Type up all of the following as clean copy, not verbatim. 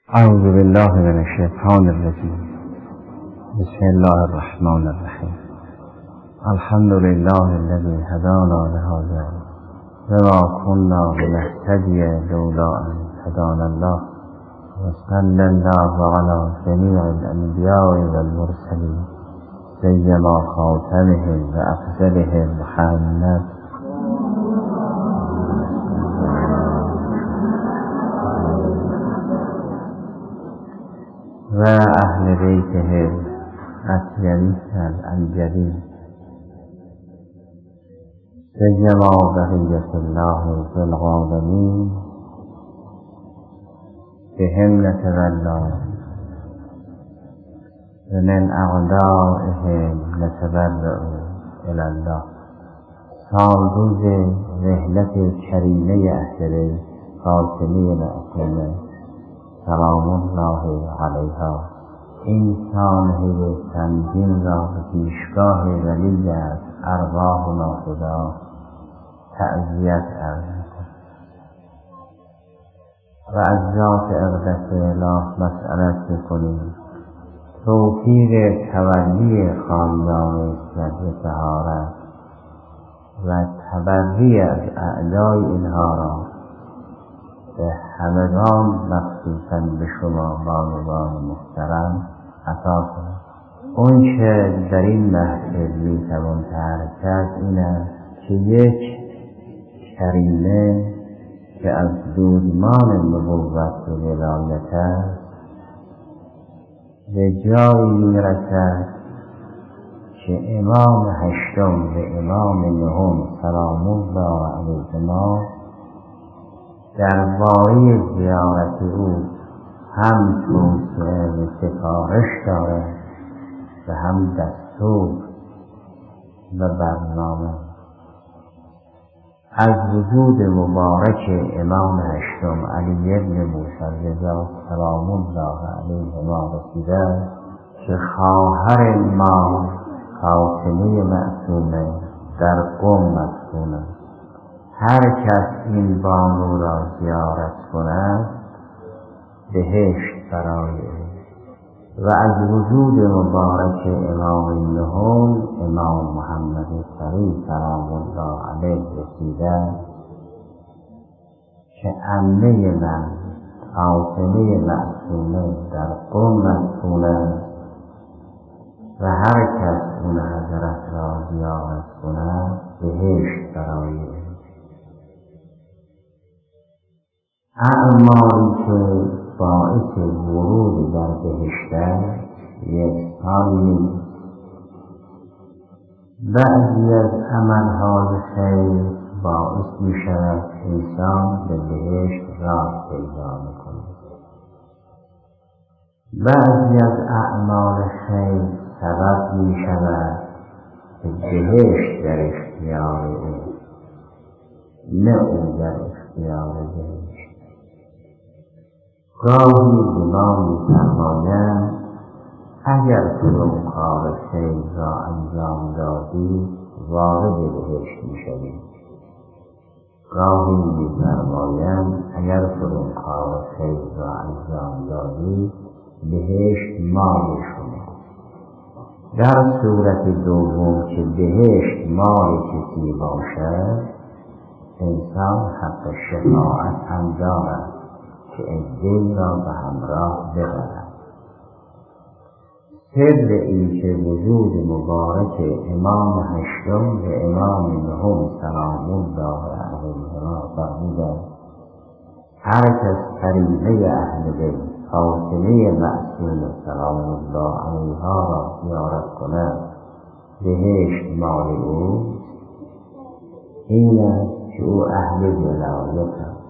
اعوذ بالله من الشیطان الرجیم. بسم الله الرحمن الرحیم. الحمد لله الذي هدانا لهذا وما كنا لنهتدي لولا ان هدانا الله وصلى الله على جميع الانبیاء والمرسلین سیما خاتمهم وافضلهم محمد و اهل بیته اطیبین الانجلین سیما بقیة الله فی العالمین بهم نتولی و من اعدائهم نتبرأ الی الله. سالروز رحلت کریمه اهل بیت فاطمه معصومه سلام الله علیها این سانحه تنظیم را به پیشگاه ولی از ارواح ناخدا تعزیت عرض می‌کنم و از ذات اقدس اله مسئلت می‌کنیم توفیق تولی خاندان اسمت طهارت و تبری از اعدای اینها را به همگان مخصوصا به شما بانوان محترم عطا کنم. اون چه در این محفل میتوان ترک کرد این است که یک کریمه که از دودمان نبوت و ولایت است به جایی میرسد که امام هشتم و امام نهم سلام الله علیهما درباره زیارت او هم توصیه و سفارش دارد و هم دستور و برنامه. از وجود مبارک امام هشتم علی بن موسی رضا سلام الله علیهما رسیده که خواهر ما فاطمه معصومه در قم مدفون است. هر کس این بانو را زیارت کند بهشت برای او. و از وجود مبارک امام نهم امام محمد صلی سلام الله علیه رسیده که عمه من فاطمه معصومه در قم مدفون است و هر کس اون حضرت را زیارت کند بهشت برای او. اعمالی که باعث ورود در بهشت است یکسان نیست. بعضی از عملهای خیر باعث می شود انسان به بهشت راه پیدا می‌کند. بعضی از اعمال خیر سبب می شود که بهشت در اختیار او نه او در اختیار بهشت. گاهی به ما می‌فرمایند اگر کدام کار خیر را انجام دادی وارد بهشت می‌شوی. گاهی می‌فرمایند اگر کدام کار خیر را انجام دادی بهشت مال شما. در صورت دوم که بهشت مال کسی باشد انسان حق شفاعت هم دارد که دل را به همراه ببرد. سر این که وجود مبارک امام هشتم و امام نهم سلام الله علیهما فرموده هر کس طریقه اهل بیت فاطمه معصومه سلام الله علیها را زیارت کند بهشت مال او. این است که او اهل ولایت است.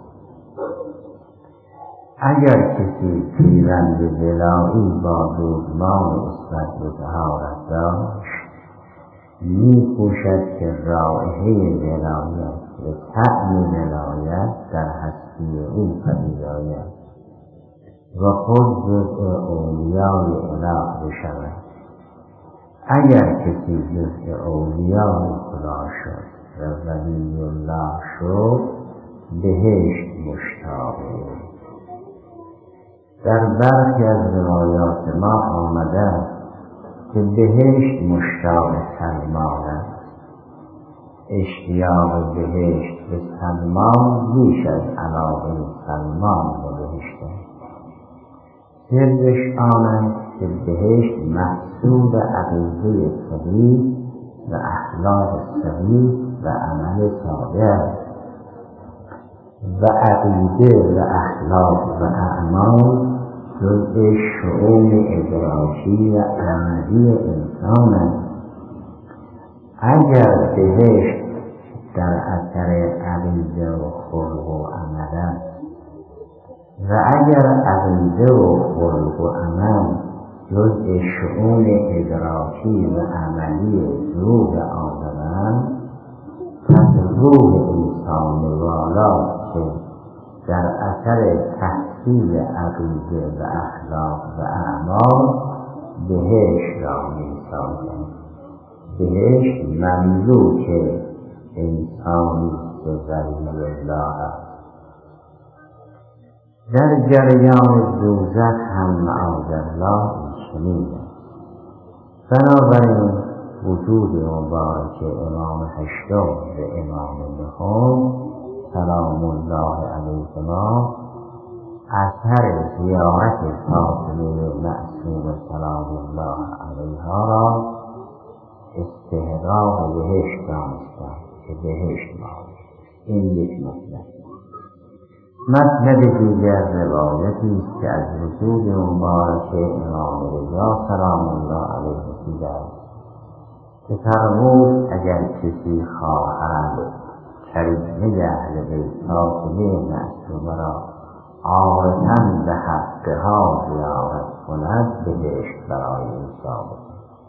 اگر کسی پیوند ولایی با دودمان عصمت و طهارت داشت می‌کوشد که رائحه ولایت و طعم ولایت در هستی او پدید آید و خود جزء اولیای اله بشود. اگر کسی جزء اولیای خدا شد و ولی الله شد بهشت مشتاق. در برخی از روایات ما آمده است که بهشت مشتاق سلمان است. اشتیاق بهشت به سلمان بیش از علاقه سلمان به بهشت است. سرش آن است که بهشت محصول عقیده صحیح و اخلاق صحیح و عمل صالح است و عقیده و اخلاق و اعمال جزء شؤون ادراکی و عملی انسان است. اگر بهشت در اثر عقیده و خلق و عمل است و اگر عقیده و خلق و عمل جزء شؤون ادراکی و عملی روح آدم، پس روح انسان والا که در اثر تحصیل عقیده و اخلاق و اعمال بهشت را می‌سازد. بهشت مملوک انسانی که ولی الله است. در جریان دوزخ هم معاذالله چنین است. بنابراین وجود مبارک امام هشتم و امام نهم سلام الله علیهما اثر زیارت فاطمه معصومه سلام الله علیها را استحقاق بهشت دانستند که بهشت ماند. این یک مطلب. مطلب دیگر روایتی است که از وجود مبارک امام رضا سلام الله علیه دیده است که فرمود اگر کسی خواهد کریمه اهل بیت فاطمه معصومه را عارضاً به حقها زیارت کند بهشت برای او ثابت.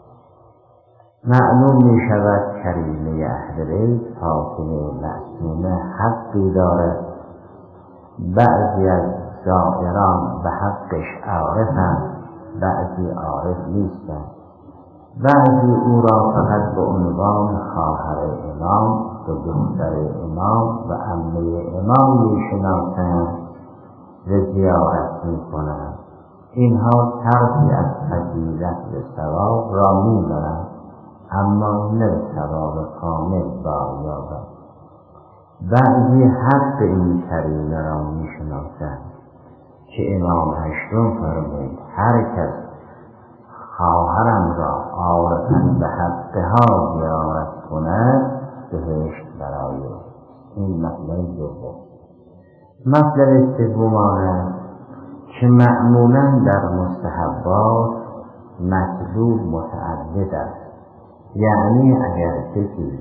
معلوم می شود کریمه اهل بیت فاطمه معصومه حقی دارد. بعضی از زائران به حقش عارفند، بعضی عارف نیستند. بعضی او را فقط به عنوان خواهر امام و دختر امام و عمه امام میشناسند و زیارت میکنند. اینها طرفی از فضیلت و ثواب را میبرند، اما نه ثواب کامل باریابند. بعضی حق این کریمه را میشناسند که امام هشتم فرمود هر کس خواهرم را عارضاً به حقها زیارت کند بهشت برای او. این مطلب دوم. مطلب سوم آن است که معمولاً در مستحبات مطلوب متعدد است. یعنی اگر کسی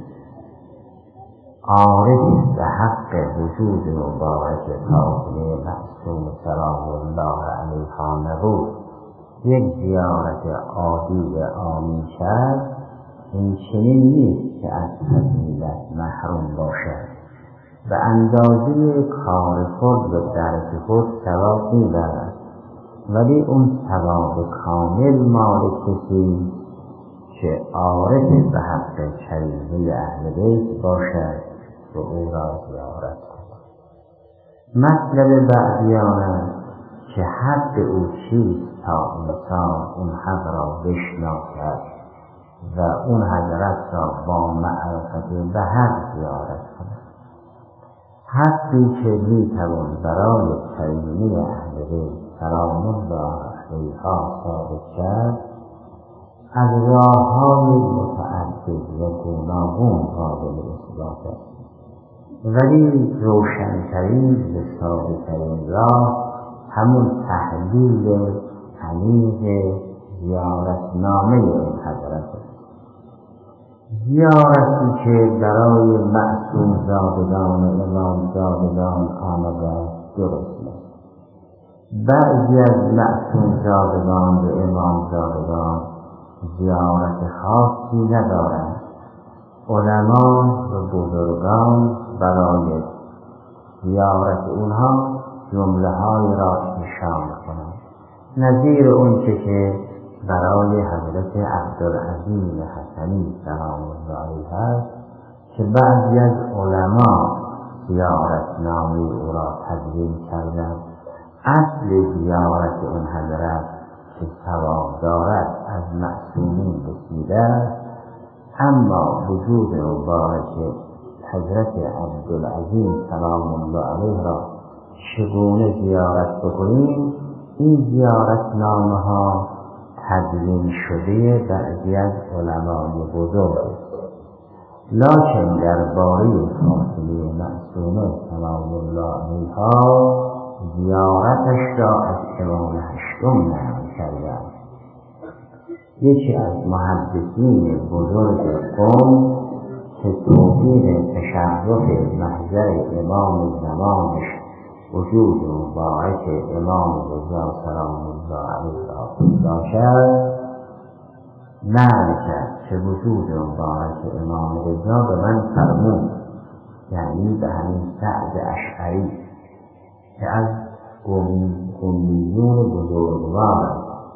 عارضی به حق وجود مبارک فاطمه معصومه سلام الله علیها نبود، یک زیارت عادی و عامی کرد، این چنین نیست که از فضیلت محروم باشد. به اندازه کار خود و درک خود ثواب می‌برد، ولی اون ثواب کامل مال کسی که عارف به حق کریمه اهل بیت باشد و او را زیارت کند. مطلب بعدیان است که حق او چیست تا انسان اون حق را بشناسد و اون حضرت را با معرفت به حق زیارت کند. حقی که میتوان برای کریمه اهل بیت سلام الله علیها ثابت کرد از راه‌های متعدد و گوناگون قابل اثبات است، ولی روشن‌ترین و ثابت‌ترین راه همون تحلیل عمیق زیارتنامه این حضرت است. زیارتی که برای معصوم زادگان امام زادگان آمده درست است. بعضی از معصوم زادگان و امام زادگان زیارت خاصی ندارند. علما و بزرگان برای زیارت اونها جمله‌های را اشاره کنند، نظیر اون که برای حضرت عبدالعظیم حسنی سلام الله علیه است که بعضی از علما زیارتنامه او را تدوین کردند اصل زیارت این حضرت که ثواب دارد از معصومین بسیده است، اما وجود مبارک حضرت عبدالعظیم سلام الله علیه را چگونه زیارت بکنیم؟ این زیارت نامه ها تدوین شده بعضی از علمای بزرگ، لکن درباره فاطمه معصومه سلام الله علیها زیارتش را از امام هشتم نقل کردند. یکی از محدثین بزرگ قوم که توهین تشرف محضر امام زمانش وجود مبارک امام رضا سلام الله علیه را داشت، نقل کرد که وجود مبارک امام رضا به من فرمود، یعنی به همین سعد اشعری که از قمیون بزرگوار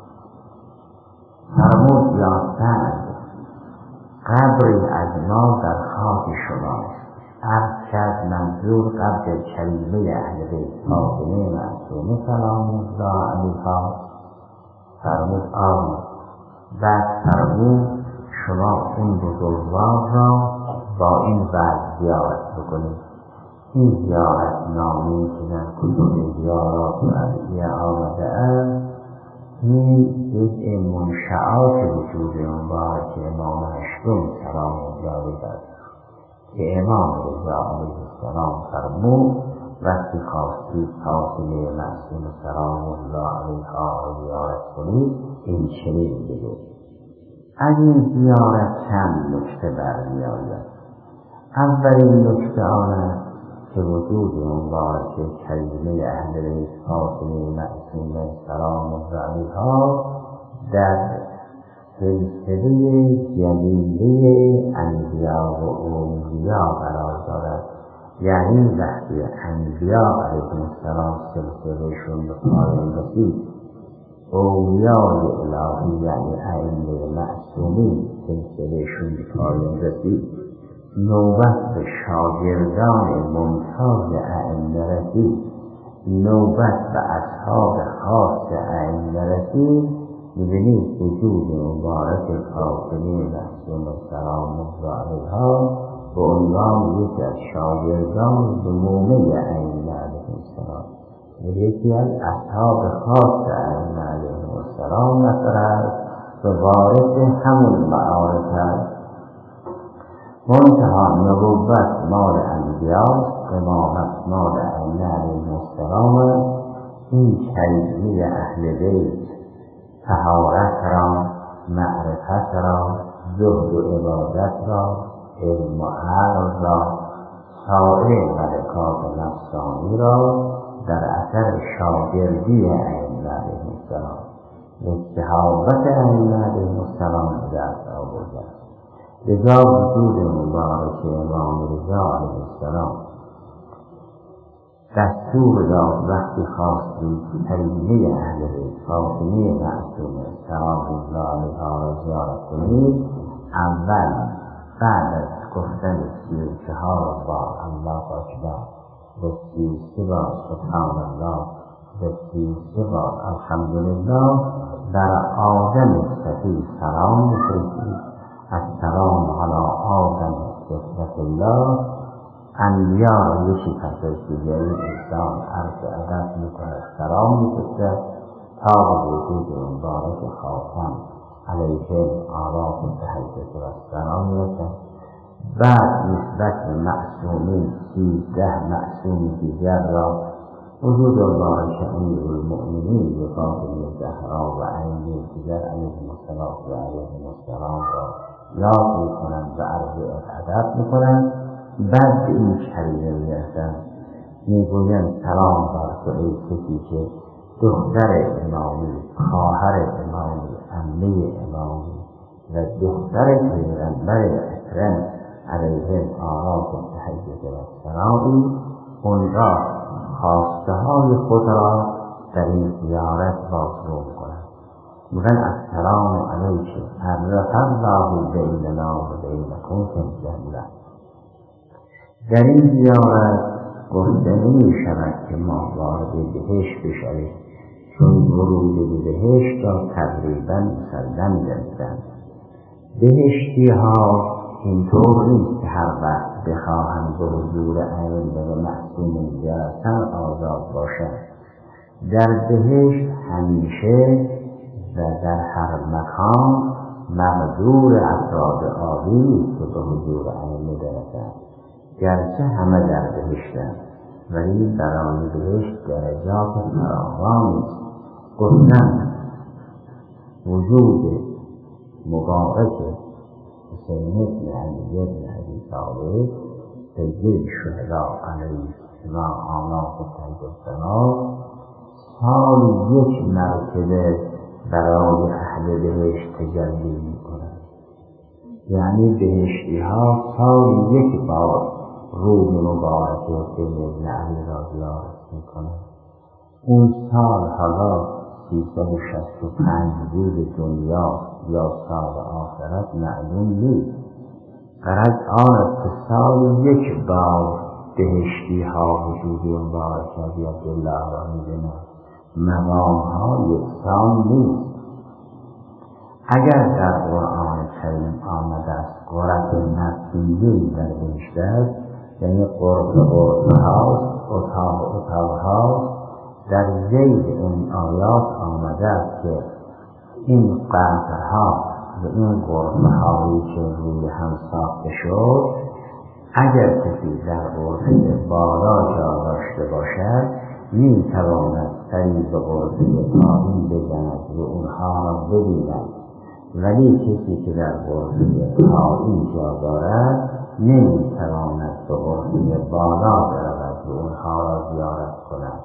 فرمود: یا سعد، قبری از ما در خاک شماست. عرض کرد منظور قبر کریمه اهل بیت فاطمه معصومه سلام الله علیها؟ فرمود آری. بعد فرمود شما این بزرگوار را با این وضع زیارت بکنید. این زیارت نامی که در کتب زیارات و ادعیه آمده است، این جزء منشعات وجود مبارک امام هشتم سلام الله علیه است که امام رضا علیه السلام فرمود وقتی خواستید فاطمه معصومه سلام الله علیها را زیارت کنید این چنین بگید. از این زیارت چند نکته برمیآید. اولین نکته آن است که وجود مبارک کریمه اهل بیت فاطمه معصومه سلام الله علیها در سلسله جلیله انبیا و اولیا قرار دارد، یعنی وقتی انبیا علیهم السلام سلسلهشون به پایان رسید، اولیای الهی یعنی ائمه معصومین سلسلهشون به پایان رسید، نوبت به شاگردان ممتاز ائمه رسید، نوبت به اصحاب خاص ائمه رسید، می‌بینید وجود مبارک فاطمه معصومه سلام الله علیها به عنوان یکی از شاگردان نمونه ائمه علیهم السلام، یکی از اصحاب خاص ائمه علیهم السلام است و وارث همون معارف است. منتها نبوت مال انبیاست، امامت مال ائمه علیهم السلام است. این کریمه اهل بیت طهارت را، معرفت را، زهد و عبادت را، علم و عقل را، سایر ملکات نفسانی را در اثر شاگردی ائمه علیهم السلام، استحابت ائمه علیهم السلام به دست آورده است. لذا وجود مبارک امام رضا علیه السلام دستور داد وقتی خواستید کریمه اهل بیت فاطمه معصومه سلام الله علیها را زیارت کنید، اول بعد از گفتن 34 بار الله اکبر و 33 بار سبحان الله و 33 بار الحمدلله بر آدم صفی سلام بفرستید. السلام علی آدم رحمت الله. انبیا را یکی پس از دیگری انسان عرض ادب میکند، سلام میفرستد تا به وجود مبارک خاتم علیه آلاف تحیت و سلام میرسد. بعد نسبت به معصومین 13 معصوم دیگر را وجود مبارک امیرالمؤمنین و فاطمه زهرا و ائمه دیگر علیهم السلام را یاد میکنند و عرض ادب میکنند. بعد به این کریمه میرسند، میگویند سلام بر تو ای کسی که دختر امامی، خواهر امامی، عمه امامی و دختر پیغمبر اکرم علیهم آلاف تحیت و سلامی، اون را خواسته های خود را در این زیارت بازگو کنند. میگن السلام علیک فرق الله بیننا و بینکم فی الجنه. در این زیارت گفته نمی شود که ما وارد بهشت بشویم، چون ورود به بهشت را تقریبا مسلم گرفتند. بهشتی ها اینطور نیست که هر وقت بخواهند به حضور ائمه و معصومین برسند آزاد باشند. در بهشت همیشه و در هر مکان مقدور افراد عالی نیست که به حضور ائمه برسند، گرچه همه در بهشتند، ولی برای بهشت درجات فراوانی است. گفتند وجود مبارک حسین بن علی بن ابی طالب سید الشهداء علیه آلاف السلام سال یک مرتبه برای اهل بهشت تجلی می‌کنند. یعنی بهشتی ها سال یک بار روح مبارک حسین بن علی را زیارت می‌کنند. اون سال حالا 365 روز دنیا یا سال آخرت معلوم نیست. غرض آن است که سال یک بار بهشتی ها وجود مبارک عبدالله را می‌بینند. مقام ها یکسان نیست. اگر در قرآن کریم آمده است غرف نفسیه در بهشت است، یعنی غرفه هاست، اتاق هاست، در ذیل این آیات آمده است که این قصرها و این غرفه هایی که روی هم ساخته شد، اگر کسی در غرفه بالا جا داشته باشد می تواند سری به غرفه پایین بزند و اونها را ببیند، ولی کسی که در غرفه پایین جا دارد نمی تواند به غرفه بالا برود و اونها را زیارت کند.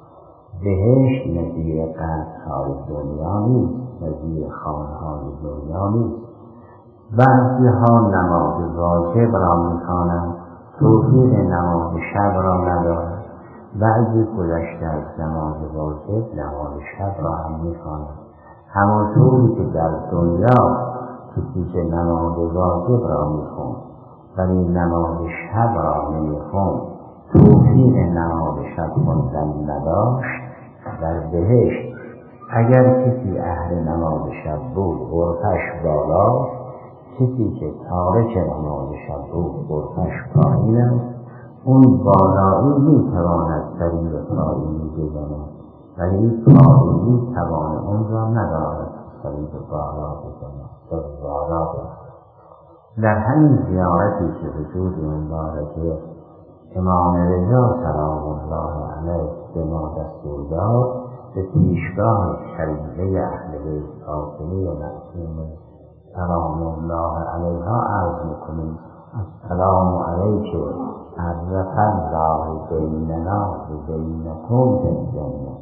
بهشت نظیر قصرهای دنیا نیست، نظیر خانه‌های دنیا نیست. بعضی ها نماز واجب را می‌خوانند، توفیق نماز شب را ندارند. بعضی گذشته از نماز واجب نماز شب را هم می‌خوانند. همانطوری که در دنیا کسی که نماز واجب را می‌خواند ولی نماز شب را نمی‌خواند، توفیق نماز شب خواندن نداشت، در بهشت اگر کسی اهل نماز شب بود غرفش بالاست، کسی که تارک نماز شب بود غرفش پایین است. اون بالایی میتواند سری به پایینی بزند، ولی پایینی توان اون را ندارد سری به بالا بزند، به بالا بزند. در همین زیارتی که وجود مبارک امام رضا سلام الله علیه به ما دستور داد، به پیشگاه شریفه اهل بیت فاطمه معصومه سلام الله علیها عرض میکنیم: السلام علیک عرف الله بیننا و بینکم فی الجنه.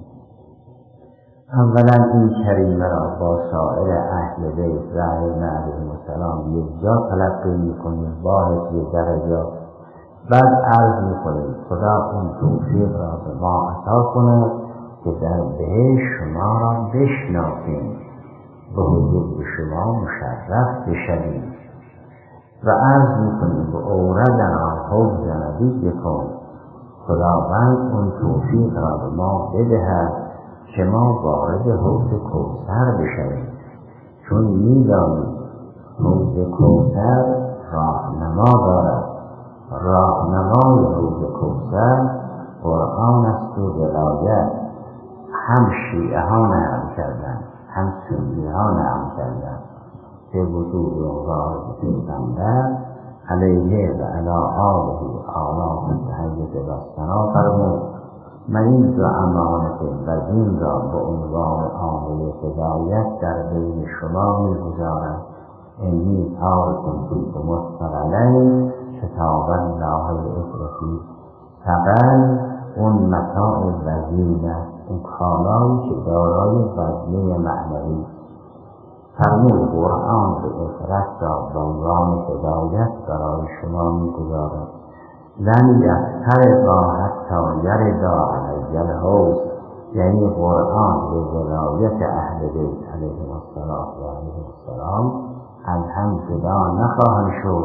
اولا این کریمه را با سایر اهل بیت و ائمه علیهم السلام یک جا تلقی میکنیم با حسب درجات. بعد عرض میکنیم خدا اون توفیق را به ما عطا کند که در بهشت شما را بشناسیم، به حضور شما مشرف بشویم. و عرض میکنیم به اوردنا حوض نبیکم، خداوند اون توفیق را به ما بدهد که ما وارد حوض کوثر بشویم، چون میدانیم حوض کوثر راهنما دارد. راهنمای حوض کوثر قرآن است و ولایت. هم شیعه ها نقل کردند، هم سنی ها نقل کردند به وجود مبارک پیغمبر علیه و علی آله آلاف تحیت و ثنا فرمود: من این دو امانت وزین را به عنوان عامل هدایت در بین شما می‌گذارم. انی تارکم فیکم الثقلین کتاب الله الاطرفی. ثقل اون متاع وزینه، اون کالایی که دارای وزنه معنوی. فرمود قرآن به اطرت را به عنوان هدایت برای شما می‌گذارد. لن یفترقا حتی یردا علی الحوض، یعنی قرآن به ولایت اهل بیت علیهم السلام از هم جدا نخواهند شد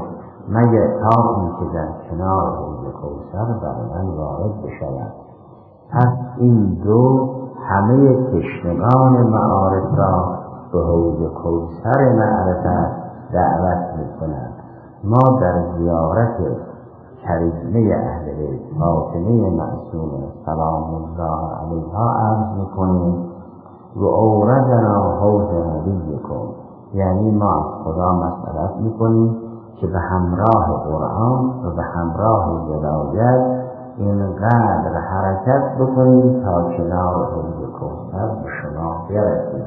مگر تا اینکه در کنار حوض کوثر بر من وارد بشود. پس این دو همه تشنگان معارف را به حوض کوثر معرفت دعوت می‌کنند. ما در زیارت کریمه اهل بیت فاطمه معصومه سلام الله علیها عرض می‌کنیم و اوردنا حوض نبیکم، یعنی ما از خدا مسئلت می‌کنیم که به همراه قرآن و به همراه ولایت اینقدر حرکت بکنیم تا کنار حوض کوثر به شما برسیم.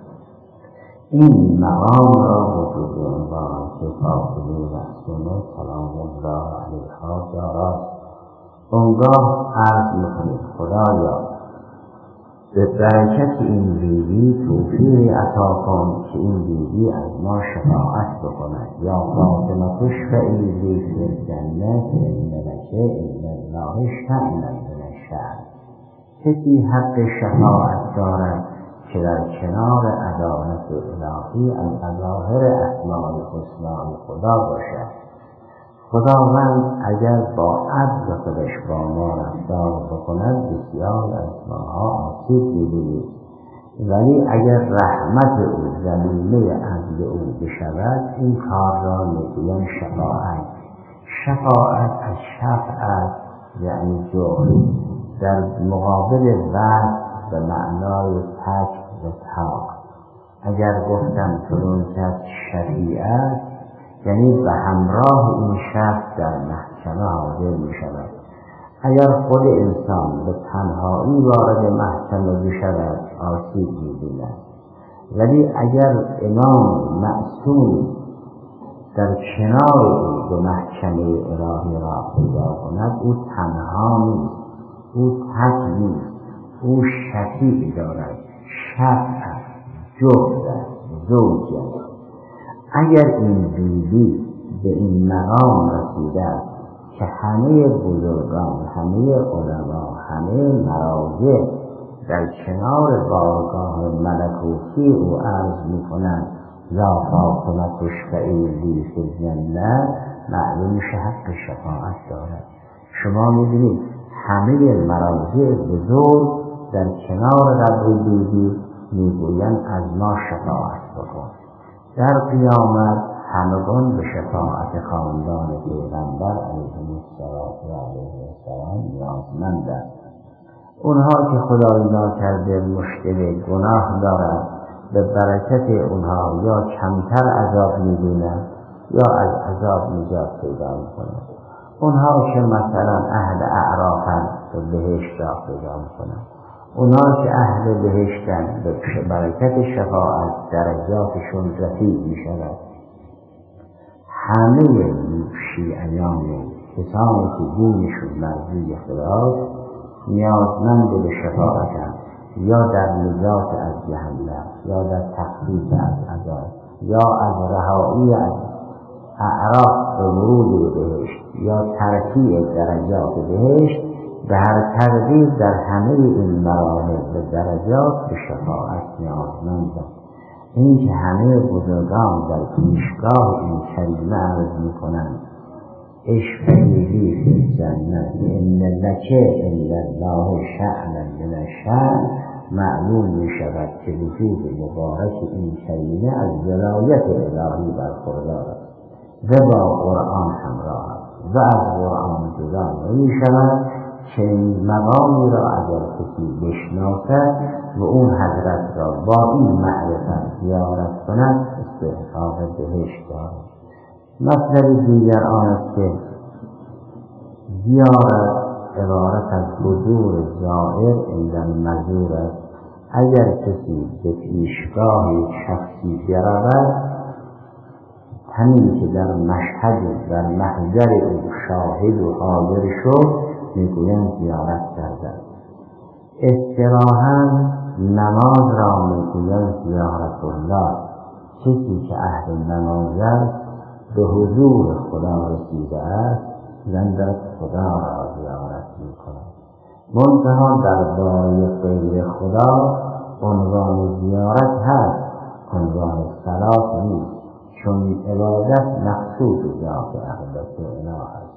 این مقام را وجود عنوان که فاطمه معصومه سلام الله علیها دارد. اونگاه عرض میکنید خدایا به برکت این بیبی توفیق عطا کن که این بیبی از ما شفاعت بکند. یا فاطمه تشفعی لی فی الجنة ان لک الا الله شأنا من الشأن. کسی حق شفاعت دارد که در کنار عدالت الهی از ظاهر اسماء الحسنی خدا باشد. خداوند اگر با عدل خودش با ما رفتار بکند بسیار از ماها آسیب می‌بینیم، ولی اگر رحمت او ضمیمه عدل او بشود این کار را میگویند شفاعت. شفاعت از شفاعت یعنی جور در مقابل وعد به معنای تک و تاق. اگر گفتم فلان کس شفیعت یعنی به همراه این شخص در محکمه حاضر می شود. اگر خود انسان به تنهایی وارد محکمه بشود آسیب می بیند، ولی اگر امام معصوم در کنار او به محکمه الهی را پیدا کند او تنها نیست، او تک نیست، او شفیع دارد، شفع جفت است، زوج است. اگر این بیبی به این مقام رسیده است که همه بزرگان، همه علما، همه مراجع در کنار بارگاه ملکوتی او عرض می‌کنند یا فاطمه تشفعی لی فی الجنة، معلوم حق شفاعت دارد. شما می‌بینید همه مراجع بزرگ در کنار قبر بیبی میگویند از ما شفاعت بکن. در قیامت همگان به شفاعت خاندان پیغمبر علیه السلام نیازمندند. اونها که خدای ناکرده مشکل گناه دارند به برکت اونها یا کمتر عذاب می‌بینند یا از عذاب نجات پیدا می‌کنند. اونها که مثلا اهل اعرافند به بهشت را پیدا می‌کنند. اونها که اهل بهشتند به برکت شفاعت درجاتشون رفیع می‌شود. همه شیعیان کسانی که دینشون مرضی خداست نیازمند به شفاعتند، یا در نجات از جهنم، یا در تخفیف از عذاب، یا از رهایی از اعراف به ورود بهشت، یا ترفیع درجات بهشت. به هر تقدیر در همه این مراحل به درجات به شفاعت نیازمندند. این که همه بزرگان در پیشگاه این کریمه عرض می‌کنند اشفعی لی فی الجنة ان لک الا الله شأنا من الشأن، معلوم می‌شود که وجود مبارک این کریمه از ولایت الهی برخوردار است و با قرآن همراه است و از قرآن جدا نمی‌شود. چنین مقامی را اگر کسی بشناسد و اون حضرت را با این معرفت زیارت کند استحقاق بهشت دارد. مطلب دیگر آن است که زیارت عبارت از حضور زائر عند المزور است. اگر کسی به پیشگاه شخصی برود، همین که در مشهد در محضر او شاهد و حاضر شد میگویند زیارت کردند. اصطلاحاً نماز را میگویند زیارت الله. کسی که اهل نماز است به حضور خدا رسیده است زندت خدا را زیارت میکند. منتها درباره غیر خدا عنوان زیارت هست، عنوان صلات نیست. چون عبادت مقصود ذات اقدس اله است.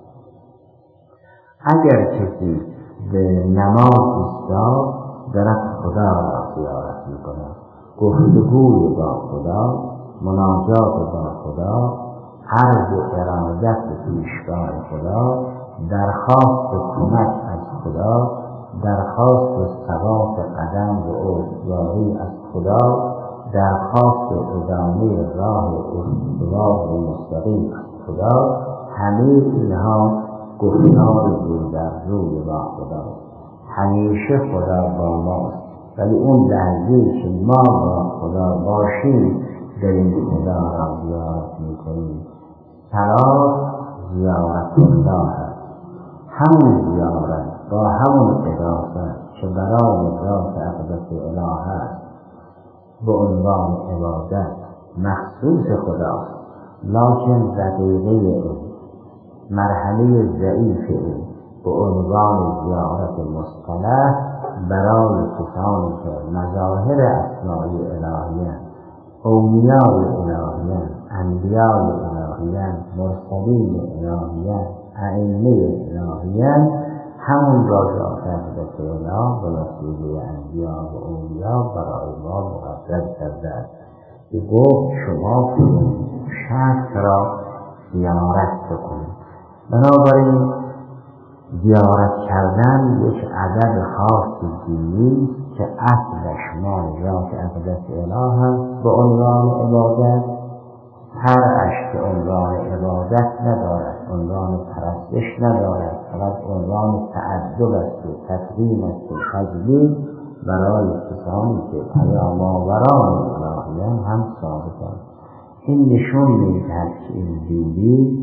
اگر کسی به نماز ایستاد دارد خدا را زیارت میکند، گفتگوی با خدا، مناجات با خدا، عرض ارادت پیشگاه خدا، درخواست کمک از خدا، درخواست ثبات قدم و استواری از خدا، درخواست ادامه راه استوار و مستقیم از خدا، همه اینها گفتار رو در روی با خدا. همیشه خدا با ماست، ولی اون لحظه که ما با خدا باشیم در این خدا را زیارت میکنیم. صلات زیارت الله است. همون زیارت با همون قداست که برای ذات اقدس اله است به عنوان عبادت مخصوص خداست، لکن دقیقه او، مرحله ضعیف او به عنوان زیارت مصطلح برای کسانی که مظاهر اسمای الهیان، اولیای الهیان، انبیای الهیان، مرسلین الهیان، ائمه الهیان، همون را ذات اقدس اله به وسیله انبیا و اولیا برای ما مقرر کرده است که گفت شما فلان شخص را زیارت بکنید. بنابراین زیارت کردن یک عدد خاص دینی که اصلش مال ذات اقدس اله است به عنوان عبادت، فرعش که عنوان عبادت ندارد، عنوان پرستش ندارد، فقط عنوان تعدل است و تکریم است و تجلیل برای کسانی که پیام‌آوران الهیان هم ثابتند. این نشون می‌دهد که این دینی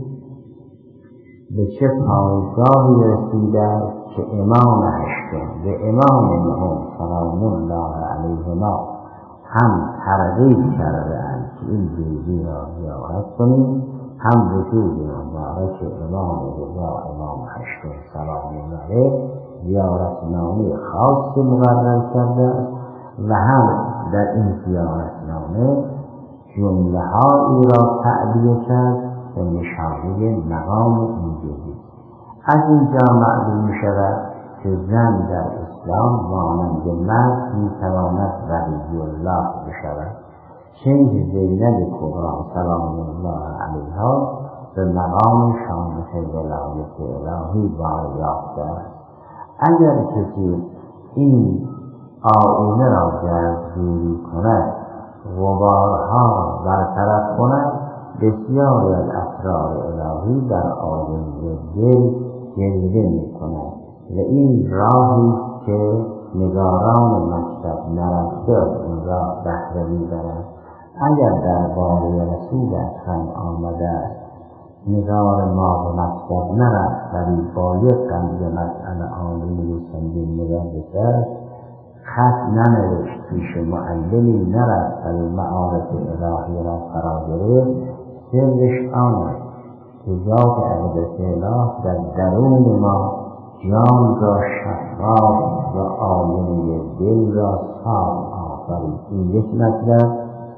به چه پایگاهی رسیده که امام هشتم و امام نهم سلام الله علیهما هم ترغیب کرده‌اند که این دیوی را زیارت کنیم، هم وجود مبارک امام رضا امام هشتم سلام الله علیه زیارتنامه خاص مقرر کرده و هم در این زیارتنامه جمله هایی را تعبیه کرد به نشانه مقام این دیوی. از اینجا معلوم شود که زن در اسلام مانند مرد میتواند ولی الله بشود، چون زینب کبری سلام الله علیها به مقام شامخ ولایت الهی بار یافته است. اگر کسی این آینه را گردگیری کند، غبارها را برطرف کند، بسیاری از اسرار الهی در آینه دل جلوه می‌کند و این راهی که نگاران مکتب نرفته از این راه بهره می‌برند. اگر در باره رسول اکرم آمده است نگار ما به مکتب نرفت ولی با یک قضیه مسئله آمین سنگین مدرس است، خط ننوشت، پیش معلمی نرفت ولی معارف الهی را فرا گرفت، سرش آن است که ذات اقدس اله در درون ما جان را شفاف و آینه دل را صاف آفرید. این یک مطلب.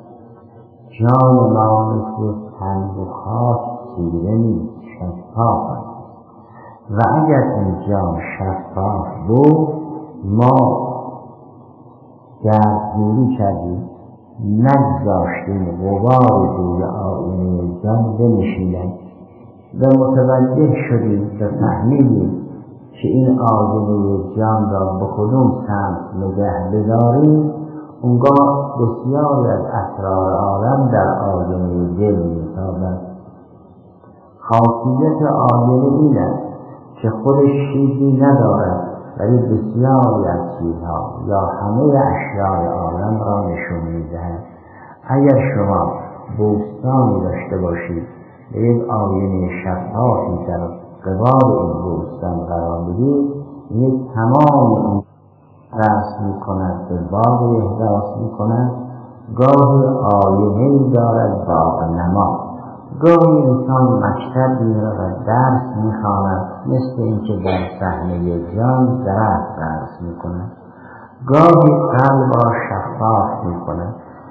جان ما مثل سنگ و خاک تیره نیست، شفاف است و اگر این جان شفاف بود ما گردگیری کردیم، نگذاشتیم غبار روی آینه جان بنشیند و متوجه شدیم و فهمیدیم که این آینه جان را به کدوم سمت نگه بداریم، اونگاه بسیاری از اسرار عالم در آینه دل میتابد. خاصیت آینه این است که خودش چیزی ندارد ولی بسیاری از چیزها یا همه اشیاء عالم را نشون میدهد. اگر شما بوستانی داشته باشید و یک آینه شفافی در قبال این بوستان قرار بدید، یک تمام این رأس میکند، به باغ احداث میکند. گاهی آینه‌ای دارد باغ نما، گاهی انسان مکتب میرود درس میخواند، مثل اینکه در صحنه جان درس میکند. گاهی قلب را شفاف میکند،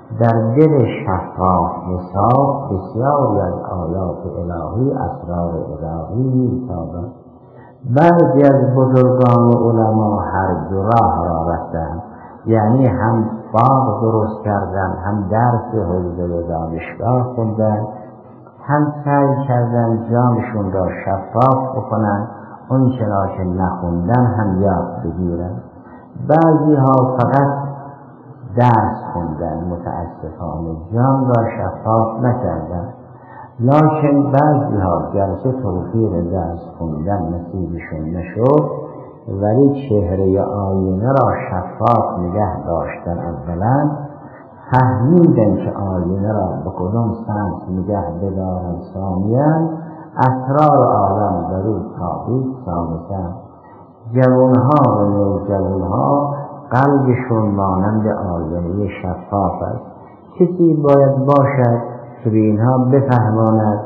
در دل شفاف حساب بسیاری از آیات الهی اسرار الهی میتابد. بعضی از بزرگان و علما هر دو راه را رفتند، یعنی هم باغ درست کردن، هم درس حوزه و دانشگاه خوندن، هم سعی کردن جانشون را شفاف بکنن، اون چرا که نخوندن هم یاد بگیرن. بعضی ها فقط درس خوندن، متاسفانه جان را شفاف نکردن. لکن بعضی ها گرچه توفیق درس خوندن نصیبشون نشد، ولی چهره آینه را شفاف نگه داشتن. اولا فهمیدن که آینه را به کدام سمت نگه بدارن، ثانیاً اسرار عالم در او تابید، ثالثاً جوانها و نوجوانها قلبشون مانند آینه شفاف است. کسی باید باشد که به اینها بفهماند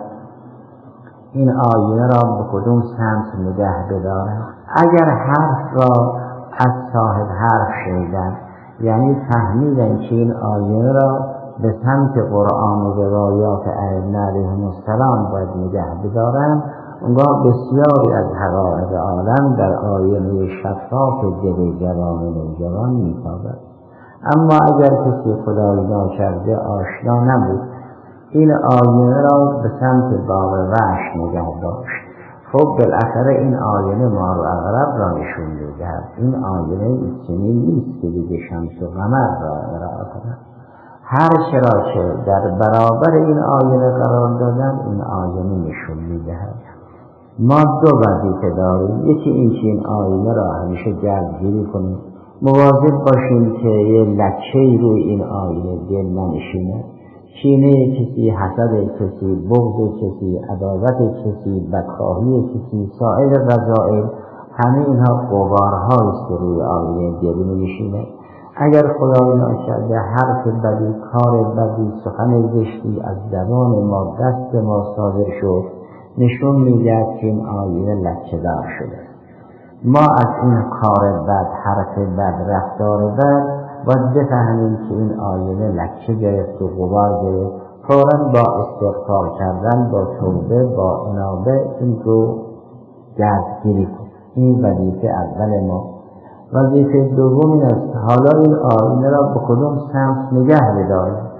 این آینه را به کدام سمت نگه بدارد. اگر حرف را از صاحب حرف شنیدن، یعنی فهمیدن که این آینه را به سمت قرآن و روایات ائمه علیهم السلام باید نگه بدارن، اونگاه بسیاری از حقایق عالم در آینه شفاف دل جوان و نوجوان میتابد. اما اگر کسی خدای ناکرده آشنا نبود، این آینه را به سمت باغ وحش نگه داشت، خب بالاخره این آینه مار و عقرب را نشون میدهد. این آینه چنین نیست که دیگه شمس و قمر را ارائه کند. هر چرا که در برابر این آینه قرار دادن، این آینه نشون میدهد. ما دو وظیفه داریم، یکی این که این آینه را همیشه گردگیری کنیم، مواظب باشیم که یه لکه‌ای روی این آینه دل ننشیند، کینه کسی، حسد کسی، بغض کسی، عداوت کسی، بدخواهی کسی، سایر رذائل، همه اینها غبارهایی است که روی آینه دل نمی‌نشیند. اگر خدای ناکرده حرف بدی، کار بدی، سخن زشتی از زبان ما، دست ما صادر شد، نشون میدهد که این آینه لکه‌دار شده. ما از این کار بد، حرف بد، رفتار بد باید بفهمیم که این آینه لکه گرفت و غبار گرفت. فوراً با استغفار کردن، با توبه، با انابه این رو گردگیری کن. این وظیفه اول ما. وظیفه دوم این است حالا این آینه را به کدام سمت نگه بداریم.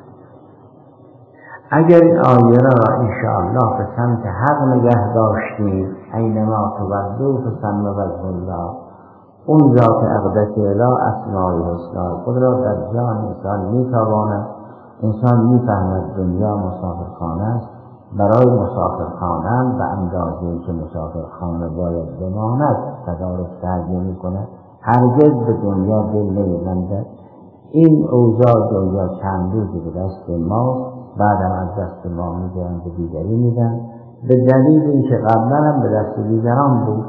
اگر این آیه را انشاءالله به سمت حق نگه داشتیم، اینما تولوا فثم وجه الله، اون ذات اقدس اله اسماء الحسنی خود را در جان انسان میتواند. انسان میفهمد دنیا مسافرخانه است، برای مسافرخانه به اندازه‌ای که مسافرخانه باید بماند تدارک تهیه میکند، هرگز به دنیا دل نمیبندد. این اوضاع دنیا چند روزی به دست ماست، بعدم از دست ما میگیرن به دیگری میدن، به دلیل اینکه قبلا هم به دست دیگران بود،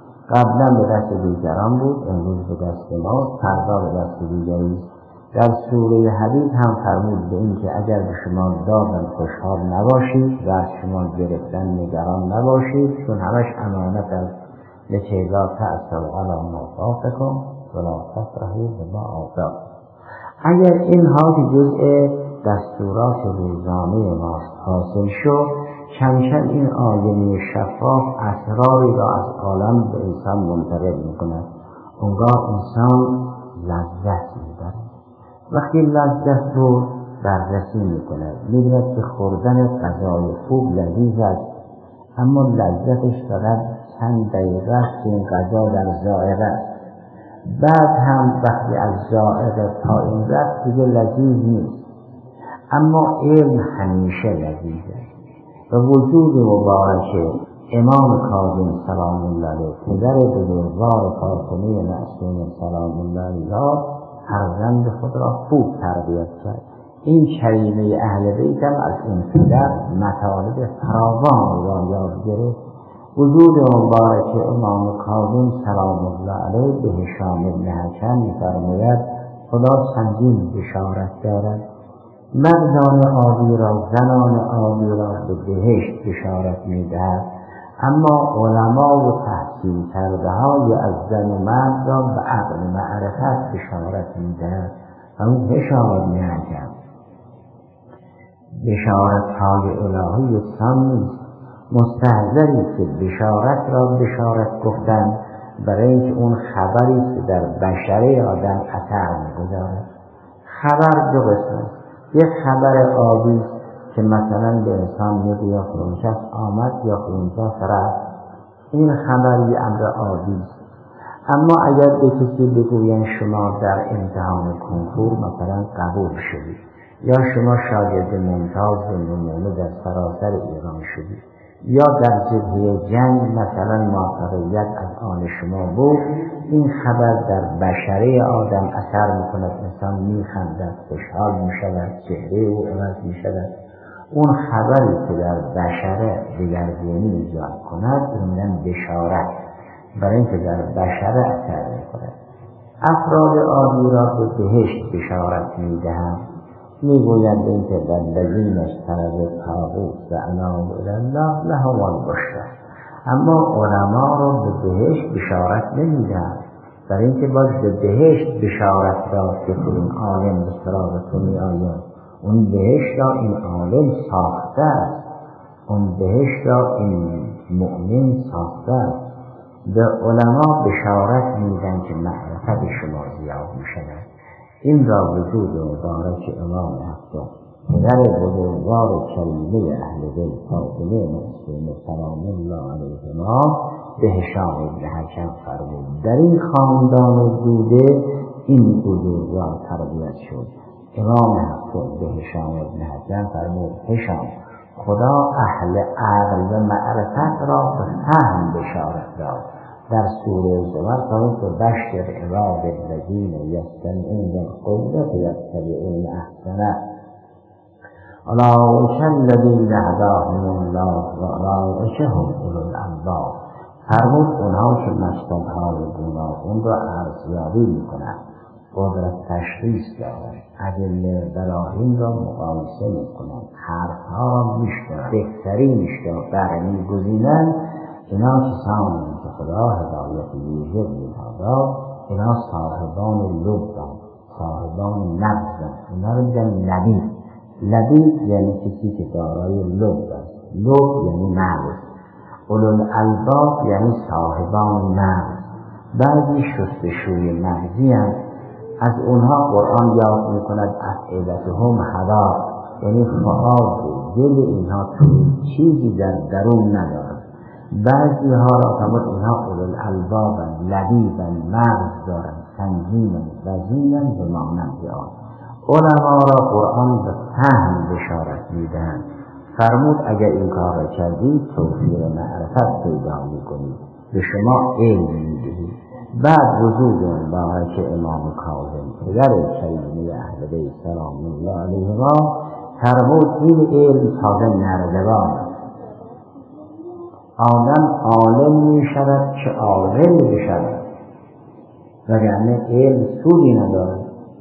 امروز به دست ما، فردا به دست دیگری است. در سوره حدید هم فرمود به اینکه اگر به شما دادن خوشحال نباشید و از شما گرفتن نگران نباشید، چون همش امانت است. لکه لا تأسوا علی ما فاتکم ولا تفرحوا بما آتاکم. اگر اینها که جزء دستورات روزانه ماست حاصل شد، کم کم این آینه شفاف اسراری را از عالم به انسان منتقل میکند. اونگاه انسان لذت میبرد. وقتی لذت رو بررسی میکند، میبیند که خوردن غذای خوب لذیذ است، اما لذتش فقط چند دقیقه است که این غذا در ذائقه است. بعد هم وقتی از ذائقه پایین رفت دیگه لذیذ نیست. اما علم همیشه لذیذ است. و وجود مبارک امام کاظم سلام الله علیه، پدر بزرگوار فاطمه معصومه سلام الله علیها، فرزند خود را خوب تربیت کرد. این کریمه اهل بیت هم از این پدر مطالب فراوان را یاد گرفت. وجود مبارک امام کاظم سلام الله علیه به هشام بن حکم می‌فرماید خدا چندین بشارت دارد. مردان عالی را، زنان عالی را به بهشت بشارت می‌دهد، اما علما و تحصیل کرده های از زن و مرد را به عقل معرفت بشارت می‌دهد. همون هشام بن حکم بشارت‌های الهی سان نیست. مستحضری که بشارت را بشارت گفتن برای اینکه اون خبری که در بشره آدم اثر می‌گذارد. خبر دو قسم، یک خبر عادی که مثلا به انسان میگه یا خونشست آمد یا خونشست رفت، این خبر یه امر عادی است. اما اگر به کسی بگوین شما در امتحان کنکور مثلا قبول شدید یا شما شاگرد ممتاز و نمونه در سراسر ایران شدید یا در جبهه جنگ مثلا موفقیت از آن شما بود، این خبر در بشره آدم اثر میکند. انسان میخندد، خوشحال میشود، چهره او عوض میشود. اون خبری که در بشره دگرگونی ایجاد کند این بشارت، برای اینکه در بشره اثر میکند. افراد عادی را به بهشت بشارت میدهند، میگویند اینکه در لذینش طلب طاغوت و اناب الله لهم البشری. اما علما را به بهشت بشارت نمیدهند، برای اینکه باز به بهشت بشارت را که این عالم به سراغ میآید، اون بهشت را این عالم ساخته است، اون بهشت را این مؤمن ساخته است. به علما بشارت میدن که معرفت شما زیاد میشود. این را وجود مبارک امام حق پدر بزرگوار کریمه اهل بیت فاطمه معصومه سلام الله علیهما به هشام بن حکم فرمود. در این خاندان بوده این بزرگوار تربیت شد. امام حق به هشام بن حکم فرمود هشام، خدا اهل عقل و معرفت را به فهم بشارت داد. در سوره زمر فرمود که بشر عباد الذین یستمعون القول فیتبعون احسنه اولئک الذین هداهم الله و اولئک هم اولو الالباب. فرمود اونها که مقصدهای گوناگون را ارزیابی میکنند، قدرت تشخیص دارند، ادله براهین را مقایسه میکنند، حرفها را میشنوند، بهترینش را برمیگزینند. اینا کسانی که خدا هدایت ویژه می‌داد، اینا صاحبان لبند، صاحبان نبضند. اینا رو میگن لبیب. لبیب یعنی کسی که دارای لب است. لب یعنی مغز. اولوالالباب یعنی صاحبان مغز. بعضی شستشوی مغزی هست. از اونها قرآن یاد میکند افعیدتهم هوا، یعنی فعال دل اینها تو چیزی در درون ندارد. بعضی ها را فرمود اینها اولوالالبابند، لبیبند، مغز دارند، سنگینند، وزینند و مانند آن. علما را قرآن به فهم بشارت میدهند. فرمود اگر این کار را کردید توفیق معرفت پیدا میکنید، به شما علم میدهید. بعد وجود مبارک امام کاظم پدر کریمه اهل بیت سلام الله علیهما فرمود این علم تازه نردبان است. آدم عالم می شود که عالم بشود، وگرنه علم سودی ندارد.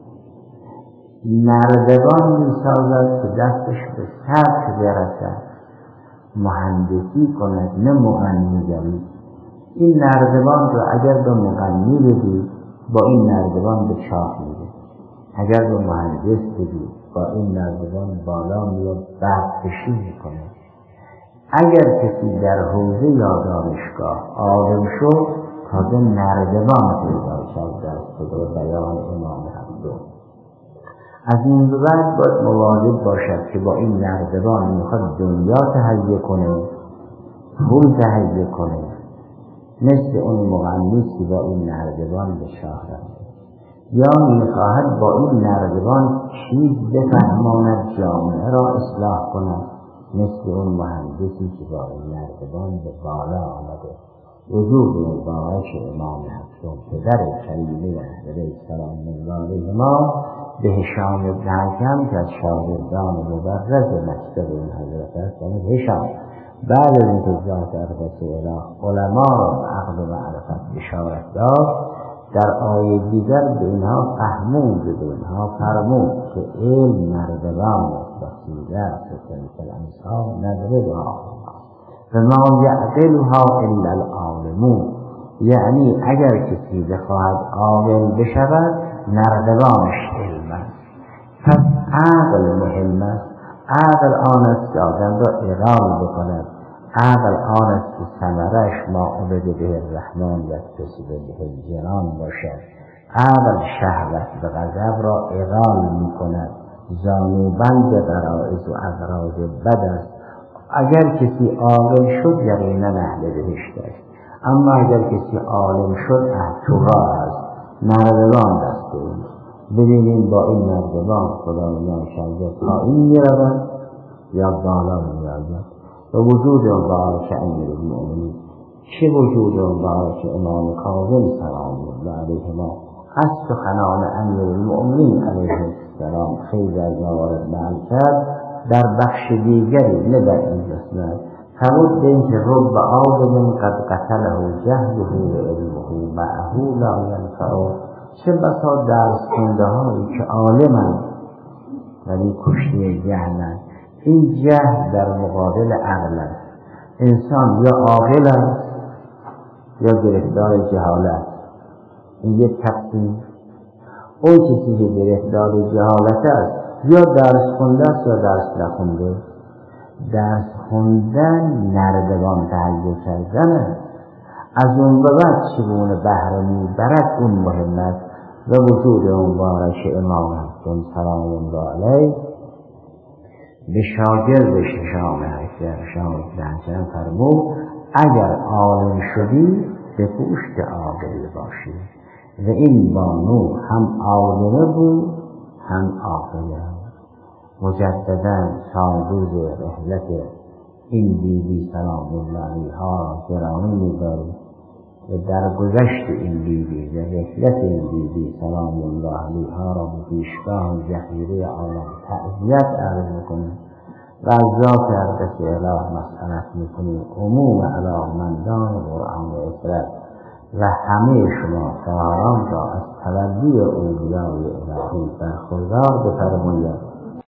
نردبان می سازد که دستش به سطح برسد، مهندسی کند نه مغنیگری. این نردبان را اگر به مغنی بدید با این نردبان به چاه میده، اگر به مهندس بدید با این نردبان بالا میاد برق‌کشی میکنه. اگر کسی در حوزه یا دانشگاه عالم شد تازه نردبان پیدا شد در صدر بیان امام حق. از این به بعد باید مواظب باشد که با این نردبان میخواد دنیا تهیه کنه، پول تهیه کنه، مثل اون مغنی که با این نردبان به شاه رفته، یا میخواهد با این نردبان چیز بفهماند جامعه را اصلاح کند، مثل اون مهندسی که با این نردبان به بالا آمده. وجود مبارک امام حق پدر کریمه اهل بیت سلام الله علیهما به هشام بن حکم که از شاگردان مبرز مکتب این حضرت است، هشام بعد از اینکه ذات عرفت علما را عقل و معرفت بشارت داد، در آیه دیگر به اینها فهموند، به اینها فرمود که علم نردبان است و سیده است و تلک الامثال نضربها و ما یعقلها الا العالمون. یعنی اگر کسی بخواهد عاقل بشود نردبانش علم است. پس عقل مهم است. عقل آن است که آدم را اقام بکند، عقل آن است که ثمرش ما عبد به الرحمن و کسب به الجنان باشد. عقل شهوت و غضب را اقام می کند، زانوبند غرایز و اغراض بد است. اگر کسی عاقل شد یقینا اهل بهشت است، اما اگر کسی عالم شد تو راه است، نردبان دست اوست. ببینیم با این نردبان خدایان شاید پایین می‌رود یا بالا می‌آید. و وجود اون بارش امیرالمؤمنین، چه وجود اون بارش امام کاظم سلام الله علیهما از سخنان امیرالمؤمنین علیه السلام خیلی از موارد نقل کرد در بخش دیگری، نه در این قسمت. فرمود این که رب عالم قد قتله جهله و علمه معه لا ینفعه. چه بسا درس خونده هایی که عالمند ولی کشته جهلند. این جهل در مقابل عقل است. انسان یا عاقل است یا گرفتار جهالت. این یک تقسیم. اون کسی که گرفتار جهالت است یا درس خونده است یا درس نخونده. درس خوندن نردبان تهیه کردن است. از اون به بعد چگونه بهره میبرد اون مهم است. و وجود اون بارش امام حسن سلام الله علیه به شاگرد ششام حسن فرمود اگر عالم شدی بکوش که عاقل باشی. و این بانو هم عالمه بود هم عاقله. مجددا سالروز رحلت این بیبی سلام الله علیها گرامی می‌داریم و در گذشت این بیبی و رحلت این بیبی سلام الله علیها را به پیشگاه ذخیره عالم تعزیت عرض می‌کنیم و از ذات اقدس اله مسئلت می‌کنیم عموم علاقمندان قرآن و اطرت و همه شما طاهران را از تولي اولیای الهی برخوردار بفرمایید.